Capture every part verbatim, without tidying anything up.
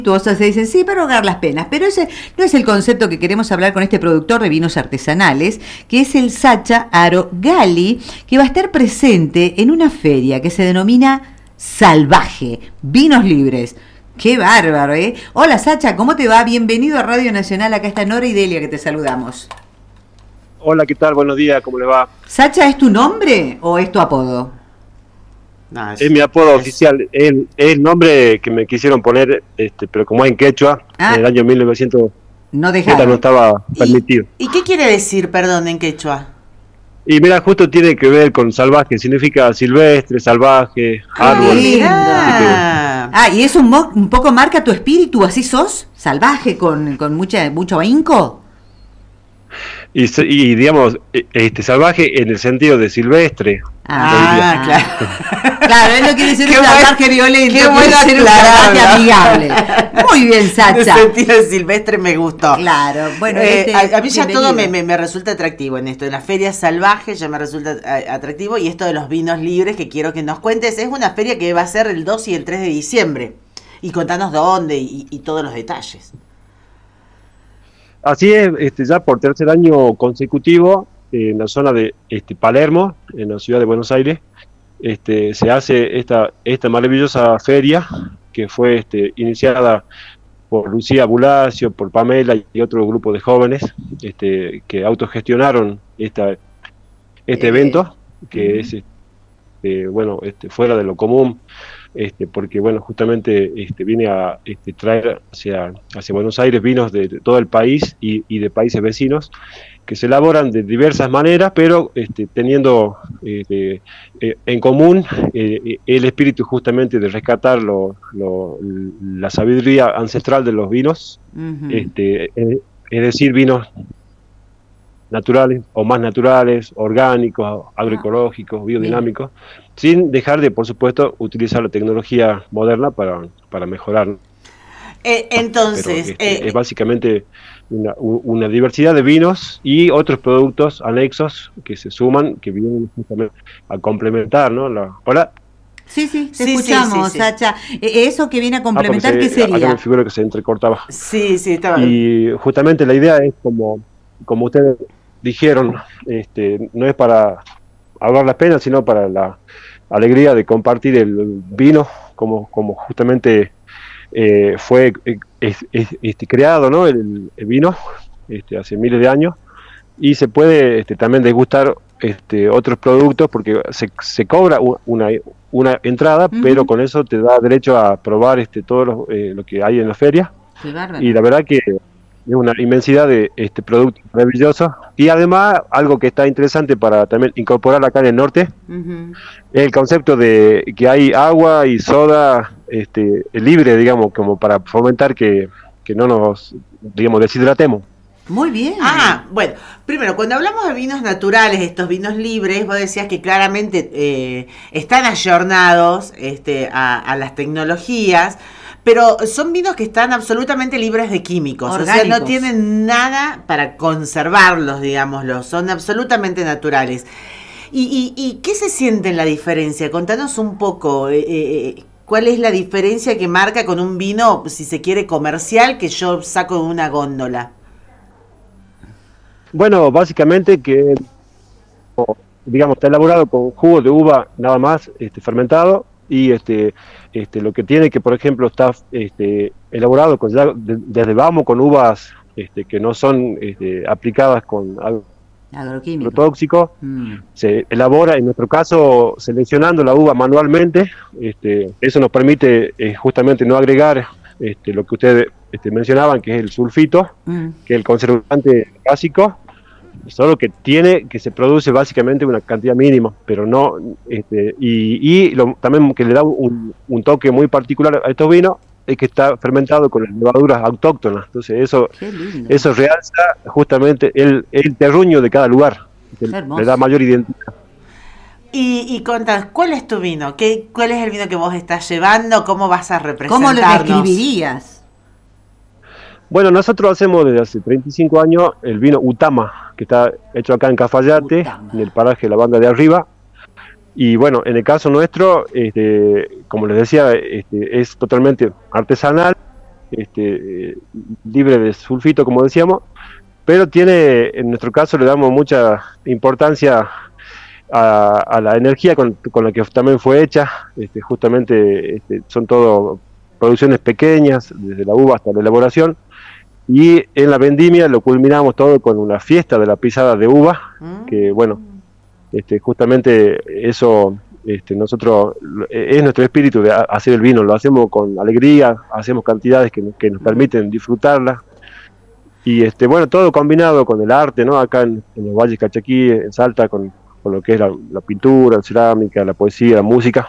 se dicen, sí, para ahogar las penas, pero ese no es el concepto que queremos hablar con este productor de vinos artesanales, que es el Sacha Aro Gali, que va a estar presente en una feria que se denomina Salvaje, Vinos Libres. ¡Qué bárbaro, eh! Hola, Sacha, ¿cómo te va? Bienvenido a Radio Nacional, acá está Nora y Delia, que te saludamos. Hola, ¿qué tal? Buenos días, ¿cómo le va? ¿Sacha es tu nombre o es tu apodo? No, es, es mi apodo es... oficial, es, es el nombre que me quisieron poner, este, pero como es en quechua, ah, en el año mil novecientos no, no estaba permitido. ¿Y, ¿Y qué quiere decir, perdón, en quechua? Y mira, justo tiene que ver con salvaje, significa silvestre, salvaje, ah, árbol. Mira. Ah, y eso un, mo- un poco marca tu espíritu, ¿así sos? ¿Salvaje, con, con mucha, mucho ahínco? Y, y digamos, este salvaje en el sentido de silvestre. Ah, claro. Claro, él no quiere ser un salvaje violento, quiere ser un salvaje amigable. Muy bien, Sacha. En el sentido de silvestre me gustó. Claro, bueno. Eh, este, a, a mí ya bienvenido. todo me, me, me resulta atractivo en esto. En la feria salvaje ya me resulta atractivo, y esto de los vinos libres que quiero que nos cuentes. Es una feria que va a ser el dos y el tres de diciembre. Y contanos dónde y, y todos los detalles. Así es, este, ya por tercer año consecutivo, eh, en la zona de este, Palermo, en la ciudad de Buenos Aires, este, se hace esta, esta maravillosa feria que fue este, iniciada por Lucía Bulacio, por Pamela y otro grupo de jóvenes este, que autogestionaron esta, este eh, evento, que uh-huh. es este, bueno, este, fuera de lo común. Este, porque bueno, justamente este, viene a este, traer hacia, hacia Buenos Aires vinos de, de todo el país y, y de países vecinos que se elaboran de diversas maneras, pero este, teniendo este, eh, en común eh, el espíritu justamente de rescatar lo, lo, la sabiduría ancestral de los vinos, uh-huh. este, es, es decir, vinos naturales o más naturales, orgánicos, agroecológicos, biodinámicos, ah. sin dejar de, por supuesto, utilizar la tecnología moderna para, para mejorar. Eh, entonces, Pero, este, eh, es básicamente una, una diversidad de vinos y otros productos anexos que se suman, que vienen justamente a complementar, ¿no? La, hola. Sí, sí, te sí, escuchamos, sí, sí, Sacha. Sí. Eso que viene a complementar, ah, ¿qué se, sería? Acá me figuro que se entrecortaba. Sí, sí, estaba. Y justamente la idea es como, como ustedes dijeron, este, no es para hablar las penas, sino para la alegría de compartir el vino, como, como justamente eh, fue es, es, este, creado, ¿no? el, el vino este, hace miles de años, y se puede este, también degustar este, otros productos, porque se, se cobra una, una entrada, uh-huh. pero con eso te da derecho a probar este, todo lo, eh, lo que hay en la feria. Y la verdad que es una inmensidad de este productos maravillosos, y además algo que está interesante para también incorporar acá en el norte, uh-huh. es el concepto de que hay agua y soda este, libre, digamos, como para fomentar que, que no nos, digamos, deshidratemos. Muy bien. Ah, bueno, primero, cuando hablamos de vinos naturales, estos vinos libres, vos decías que claramente eh, están ayornados este, a, a las tecnologías, pero son vinos que están absolutamente libres de químicos, orgánicos. O sea, no tienen nada para conservarlos, digámoslo, son absolutamente naturales. ¿Y, y, y qué se siente en la diferencia? Contanos un poco, eh, eh, ¿cuál es la diferencia que marca con un vino, si se quiere, comercial, que yo saco de una góndola? Bueno, básicamente que, digamos, está elaborado con jugo de uva nada más este, fermentado, y este, este, lo que tiene que, por ejemplo, está este, elaborado con, ya, de, desde vamos con uvas este, que no son este, aplicadas con agroquímicos tóxicos, mm. se elabora, en nuestro caso, seleccionando la uva manualmente. Este, eso nos permite eh, justamente no agregar este, lo que ustedes este, mencionaban, que es el sulfito, mm. que es el conservante básico, solo que tiene, que se produce básicamente una cantidad mínima, pero no, este, y, y lo, también que le da un, un toque muy particular a estos vinos, es que está fermentado con levaduras autóctonas, entonces eso, eso realza justamente el, el terruño de cada lugar, que le da mayor identidad. Y, y contad, ¿cuál es tu vino? ¿Qué, ¿Cuál es el vino que vos estás llevando? ¿Cómo vas a representarnos? ¿Cómo lo describirías? Bueno, nosotros hacemos desde hace treinta y cinco años el vino Utama, que está hecho acá en Cafayate, Utama, en el paraje de la Banda de Arriba. Y bueno, en el caso nuestro, este, como les decía, este, es totalmente artesanal, este, eh, libre de sulfito, como decíamos, pero tiene, en nuestro caso le damos mucha importancia a, a la energía con, con la que también fue hecha. Este, justamente este, son todo producciones pequeñas, desde la uva hasta la elaboración, y en la vendimia lo culminamos todo con una fiesta de la pisada de uva, mm. que bueno, este, justamente eso, este, nosotros, es nuestro espíritu de hacer el vino, lo hacemos con alegría, hacemos cantidades que, que nos permiten disfrutarla, y este, bueno, todo combinado con el arte, ¿no? Acá en, en los valles Calchaquí, en Salta, con, con lo que es la, la pintura, la cerámica, la poesía, la música,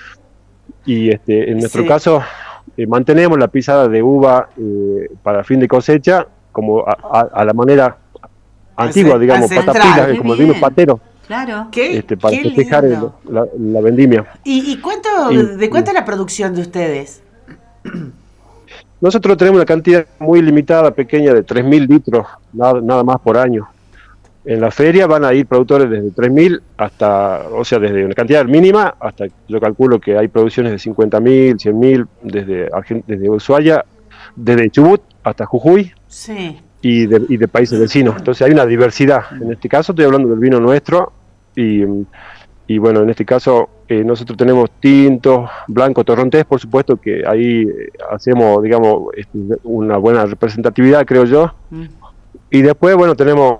y este, en nuestro sí. caso eh, mantenemos la pisada de uva eh, para fin de cosecha, como a, a, a la manera antigua, digamos, patapila, como el vino patero. Claro. ¿Qué? Este, para Qué festejar el, la, la vendimia. ¿Y, y cuánto, y, de cuánto es la producción de ustedes? Nosotros tenemos una cantidad muy limitada, pequeña, de tres mil litros, nada, nada más por año. En la feria van a ir productores desde tres mil hasta, o sea, desde una cantidad mínima hasta, yo calculo que hay producciones de cincuenta mil, cien mil, desde, desde Ushuaia, desde Chubut hasta Jujuy. Sí. Y de, y de países vecinos. Entonces hay una diversidad. En este caso estoy hablando del vino nuestro y, y bueno, en este caso eh, nosotros tenemos tintos, blanco, torrontés, por supuesto que ahí eh, hacemos, digamos, este, una buena representatividad, creo yo. Mm. Y después, bueno, tenemos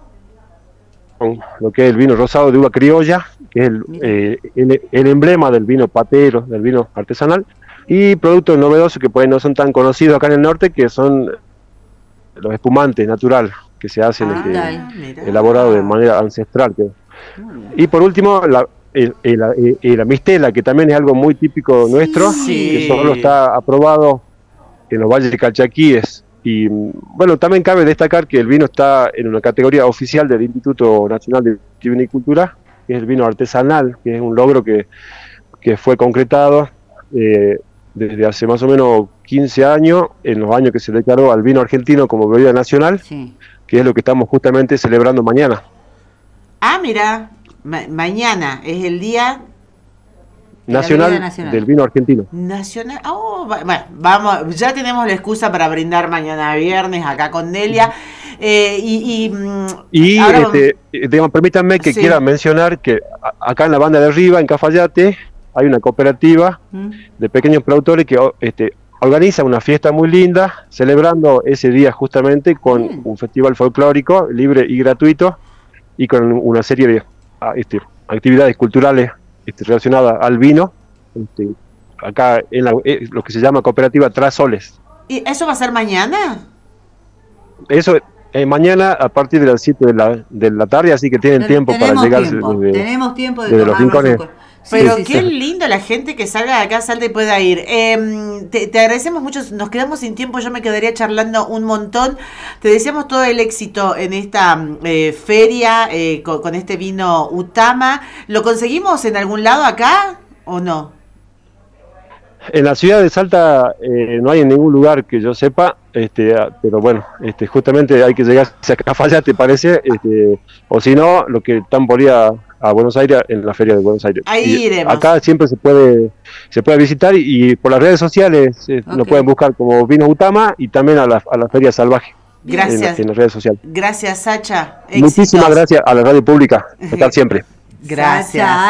lo que es el vino rosado de uva criolla, que es el, eh, el, el emblema del vino patero, del vino artesanal, y productos novedosos que por ahí no son tan conocidos acá en el norte, que son los espumantes natural que se hacen ah, este, elaborados de manera ancestral. Que, y por último, la, el, el, el, el, la mistela, que también es algo muy típico nuestro, sí. que solo está aprobado en los valles de Calchaquíes. Y bueno, también cabe destacar que el vino está en una categoría oficial del Instituto Nacional de Vitivinicultura, que es el vino artesanal, que es un logro que, que fue concretado eh, desde hace más o menos quince años, en los años que se declaró al vino argentino como bebida nacional, sí. que es lo que estamos justamente celebrando mañana. Ah, mira, ma- mañana es el día nacional, nacional del vino argentino. Nacional, oh, bueno, vamos, ya tenemos la excusa para brindar mañana viernes acá con Delia. Eh, y, y, y ahora este, vamos... digamos, permítanme que sí. quiera mencionar que acá en la banda de arriba, en Cafayate, hay una cooperativa mm. de pequeños productores que este, organiza una fiesta muy linda, celebrando ese día justamente con mm. un festival folclórico libre y gratuito, y con una serie de este, actividades culturales este, relacionadas al vino, este, acá en la, eh, lo que se llama cooperativa Trasoles. ¿Y eso va a ser mañana? Eso eh, mañana a partir de las siete de la, de la tarde, así que tienen tiempo para llegar tiempo, desde, tenemos tiempo de desde los rincones. Pero sí, qué sí. lindo la gente que salga de acá, Salta y pueda ir. Eh, te, te agradecemos mucho, nos quedamos sin tiempo, yo me quedaría charlando un montón. Te deseamos todo el éxito en esta eh, feria eh, con, con este vino Utama. ¿Lo conseguimos en algún lado acá o no? En la ciudad de Salta eh, no hay en ningún lugar que yo sepa, este, pero bueno, este, justamente hay que llegar a Cafayate, parece, este, o si no, lo que están por ir a, a Buenos Aires, en la feria de Buenos Aires. Ahí iremos. Acá siempre se puede se puede visitar y, y por las redes sociales eh, okay. nos pueden buscar como Vino Utama y también a la, a la Feria Salvaje. Gracias. En, en las redes sociales. Gracias, Sacha. Éxitos. Muchísimas gracias a la radio pública por estar siempre. Gracias.